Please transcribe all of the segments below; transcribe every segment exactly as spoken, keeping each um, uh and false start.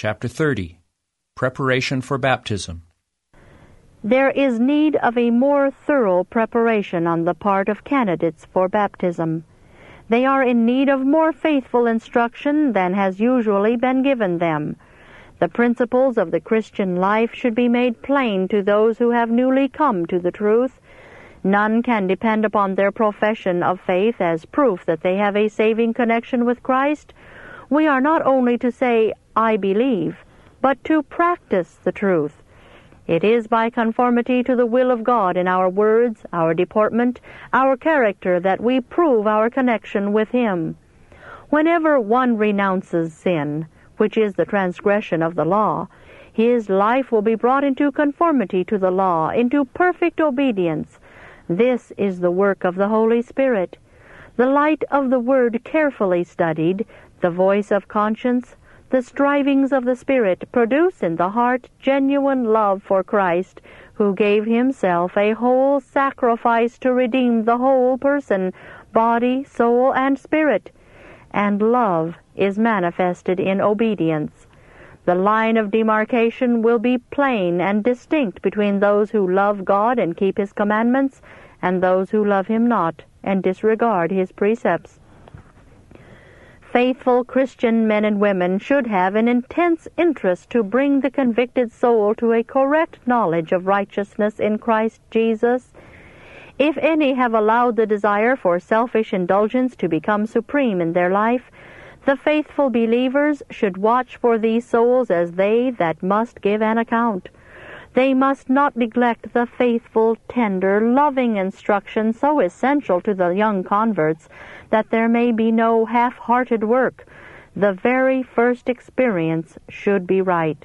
Chapter thirty. Preparation for Baptism. There is need of a more thorough preparation on the part of candidates for baptism. They are in need of more faithful instruction than has usually been given them. The principles of the Christian life should be made plain to those who have newly come to the truth. None can depend upon their profession of faith as proof that they have a saving connection with Christ. We are not only to say, "I believe," but to practice the truth. It is by conformity to the will of God in our words, our deportment, our character that we prove our connection with Him. Whenever one renounces sin, which is the transgression of the law, his life will be brought into conformity to the law, into perfect obedience. This is the work of the Holy Spirit. The light of the Word carefully studied, the voice of conscience, the strivings of the Spirit produce in the heart genuine love for Christ, who gave Himself a whole sacrifice to redeem the whole person, body, soul, and spirit. And love is manifested in obedience. The line of demarcation will be plain and distinct between those who love God and keep His commandments, and those who love Him not and disregard His precepts. Faithful Christian men and women should have an intense interest to bring the convicted soul to a correct knowledge of righteousness in Christ Jesus. If any have allowed the desire for selfish indulgence to become supreme in their life, the faithful believers should watch for these souls as they that must give an account. They must not neglect the faithful, tender, loving instruction so essential to the young converts that there may be no half-hearted work. The very first experience should be right.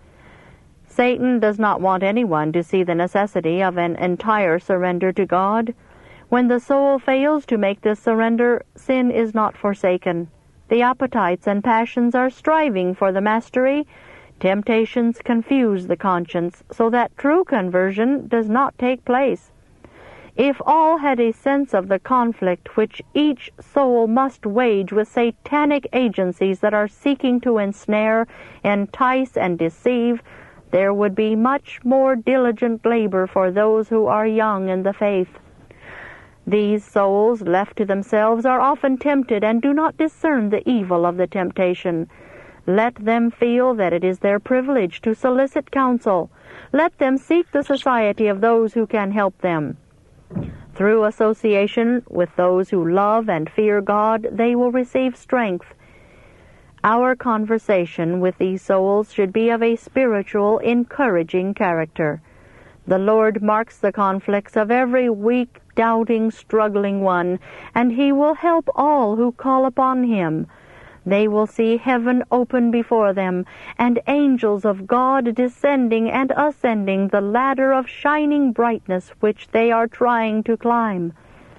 Satan does not want anyone to see the necessity of an entire surrender to God. When the soul fails to make this surrender, sin is not forsaken. The appetites and passions are striving for the mastery. Temptations confuse the conscience, so that true conversion does not take place. If all had a sense of the conflict which each soul must wage with satanic agencies that are seeking to ensnare, entice, and deceive, there would be much more diligent labor for those who are young in the faith. These souls, left to themselves, are often tempted and do not discern the evil of the temptation. Let them feel that it is their privilege to solicit counsel. Let them seek the society of those who can help them. Through association with those who love and fear God, they will receive strength. Our conversation with these souls should be of a spiritual, encouraging character. The Lord marks the conflicts of every weak, doubting, struggling one, and He will help all who call upon Him. They will see heaven open before them, and angels of God descending and ascending the ladder of shining brightness which they are trying to climb.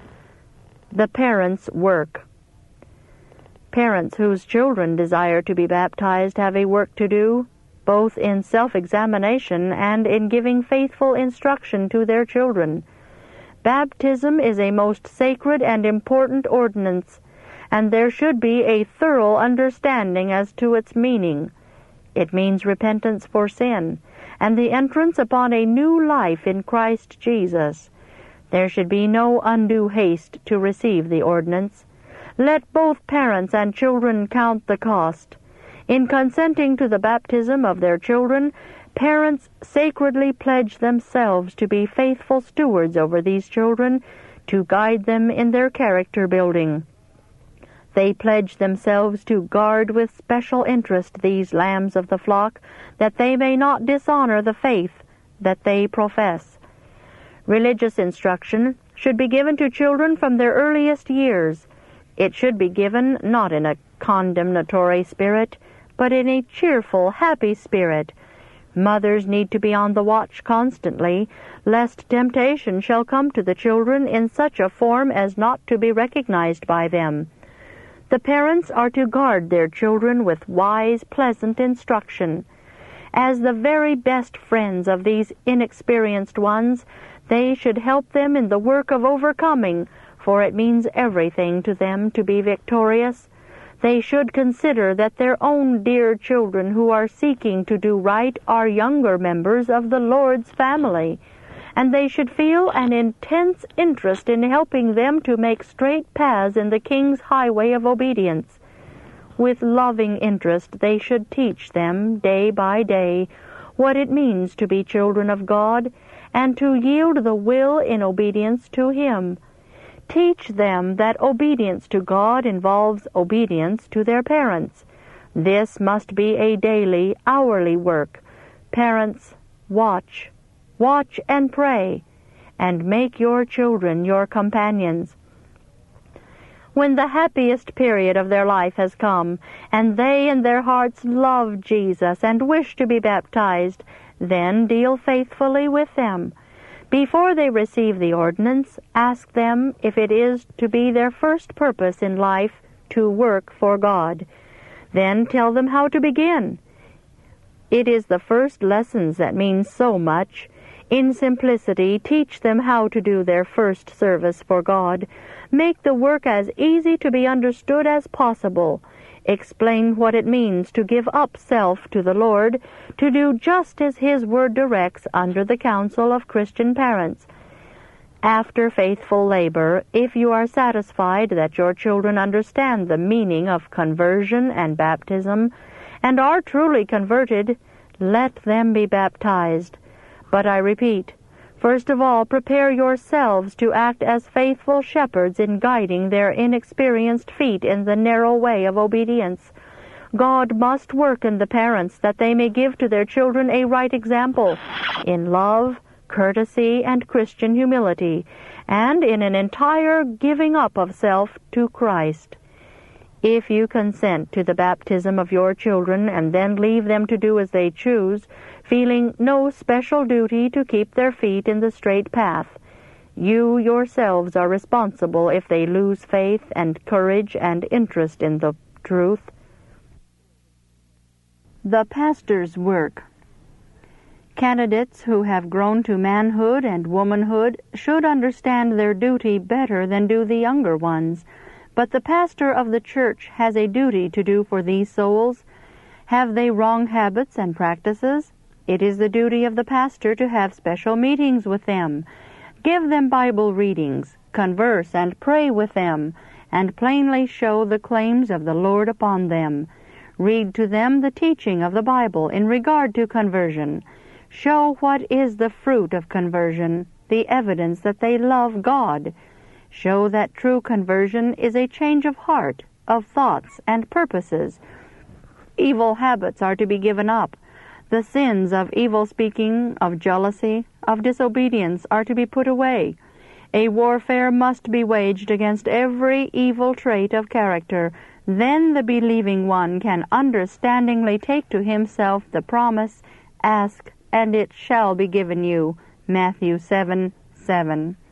The parents' work. Parents whose children desire to be baptized have a work to do, both in self-examination and in giving faithful instruction to their children. Baptism is a most sacred and important ordinance, and there should be a thorough understanding as to its meaning. It means repentance for sin, and the entrance upon a new life in Christ Jesus. There should be no undue haste to receive the ordinance. Let both parents and children count the cost. In consenting to the baptism of their children, parents sacredly pledge themselves to be faithful stewards over these children, to guide them in their character building. They pledge themselves to guard with special interest these lambs of the flock, that they may not dishonor the faith that they profess. Religious instruction should be given to children from their earliest years. It should be given not in a condemnatory spirit, but in a cheerful, happy spirit. Mothers need to be on the watch constantly, lest temptation shall come to the children in such a form as not to be recognized by them. The parents are to guard their children with wise, pleasant instruction. As the very best friends of these inexperienced ones, they should help them in the work of overcoming, for it means everything to them to be victorious. They should consider that their own dear children who are seeking to do right are younger members of the Lord's family, and they should feel an intense interest in helping them to make straight paths in the King's highway of obedience. With loving interest they should teach them, day by day, what it means to be children of God, and to yield the will in obedience to Him. Teach them that obedience to God involves obedience to their parents. This must be a daily, hourly work. Parents, watch. Watch and pray, and make your children your companions. When the happiest period of their life has come, and they in their hearts love Jesus and wish to be baptized, then deal faithfully with them. Before they receive the ordinance, ask them if it is to be their first purpose in life to work for God. Then tell them how to begin. It is the first lessons that mean so much. In simplicity, teach them how to do their first service for God. Make the work as easy to be understood as possible. Explain what it means to give up self to the Lord, to do just as His Word directs under the counsel of Christian parents. After faithful labor, if you are satisfied that your children understand the meaning of conversion and baptism, and are truly converted, let them be baptized. But I repeat, first of all, prepare yourselves to act as faithful shepherds in guiding their inexperienced feet in the narrow way of obedience. God must work in the parents that they may give to their children a right example in love, courtesy, and Christian humility, and in an entire giving up of self to Christ. If you consent to the baptism of your children and then leave them to do as they choose, feeling no special duty to keep their feet in the straight path, you yourselves are responsible if they lose faith and courage and interest in the truth. The pastor's work. Candidates who have grown to manhood and womanhood should understand their duty better than do the younger ones. But the pastor of the church has a duty to do for these souls. Have they wrong habits and practices? It is the duty of the pastor to have special meetings with them, give them Bible readings, converse and pray with them, and plainly show the claims of the Lord upon them. Read to them the teaching of the Bible in regard to conversion. Show what is the fruit of conversion, the evidence that they love God. Show that true conversion is a change of heart, of thoughts and purposes. Evil habits are to be given up. The sins of evil speaking, of jealousy, of disobedience are to be put away. A warfare must be waged against every evil trait of character. Then the believing one can understandingly take to himself the promise, "Ask, and it shall be given you." Matthew seven, seven.